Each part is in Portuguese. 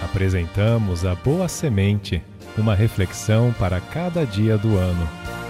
Apresentamos a Boa Semente, uma reflexão para cada dia do ano.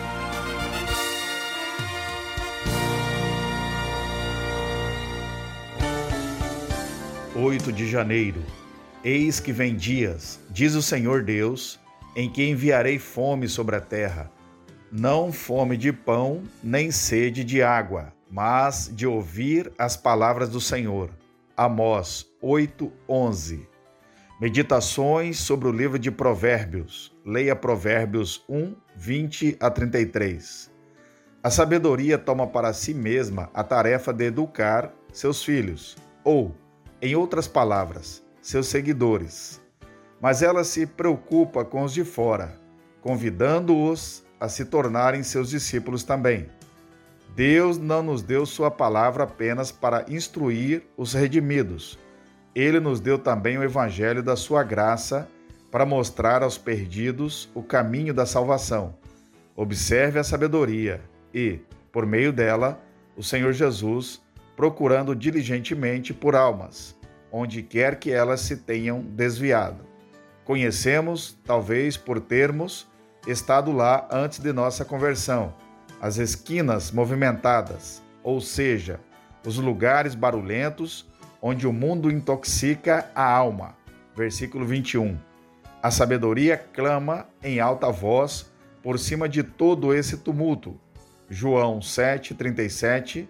De janeiro. Eis que vem dias, diz o Senhor Deus, em que enviarei fome sobre a terra, não fome de pão, nem sede de água, mas de ouvir as palavras do Senhor. Amós 8:11. Meditações sobre o livro de Provérbios. Leia Provérbios 1, 20 a 33. A sabedoria toma para si mesma a tarefa de educar seus filhos, ou, em outras palavras, seus seguidores. Mas ela se preocupa com os de fora, convidando-os a se tornarem seus discípulos também. Deus não nos deu sua palavra apenas para instruir os redimidos. Ele nos deu também o evangelho da sua graça para mostrar aos perdidos o caminho da salvação. Observe a sabedoria e, por meio dela, o Senhor Jesus, procurando diligentemente por almas, onde quer que elas se tenham desviado. Conhecemos, talvez por termos estado lá antes de nossa conversão, as esquinas movimentadas, ou seja, os lugares barulhentos onde o mundo intoxica a alma. Versículo 21. A sabedoria clama em alta voz por cima de todo esse tumulto. João 7:37,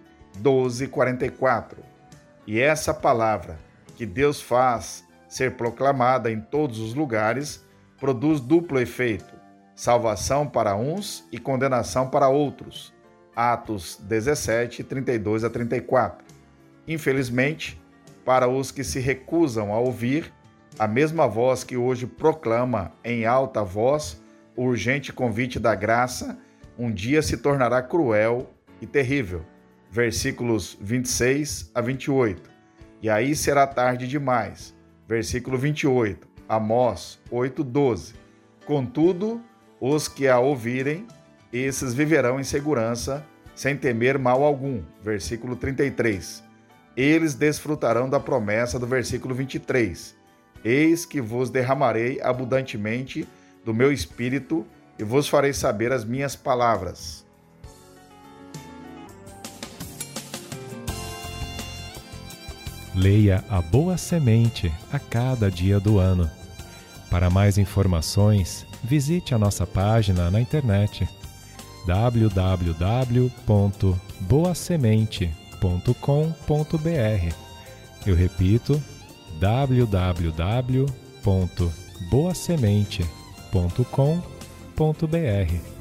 12:44. E essa palavra que Deus faz ser proclamada em todos os lugares produz duplo efeito: salvação para uns e condenação para outros. Atos 17, 32 a 34. Infelizmente, para os que se recusam a ouvir, a mesma voz que hoje proclama em alta voz o urgente convite da graça, um dia se tornará cruel e terrível. Versículos 26 a 28. E aí será tarde demais. Versículo 28. Amós 8:12. Contudo, os que a ouvirem, esses viverão em segurança, sem temer mal algum. Versículo 33. Eles desfrutarão da promessa do versículo 23. Eis que vos derramarei abundantemente do meu espírito e vos farei saber as minhas palavras. Leia a Boa Semente a cada dia do ano. Para mais informações, visite a nossa página na internet www.boasemente.com.br. Eu repito, www.boasemente.com.br.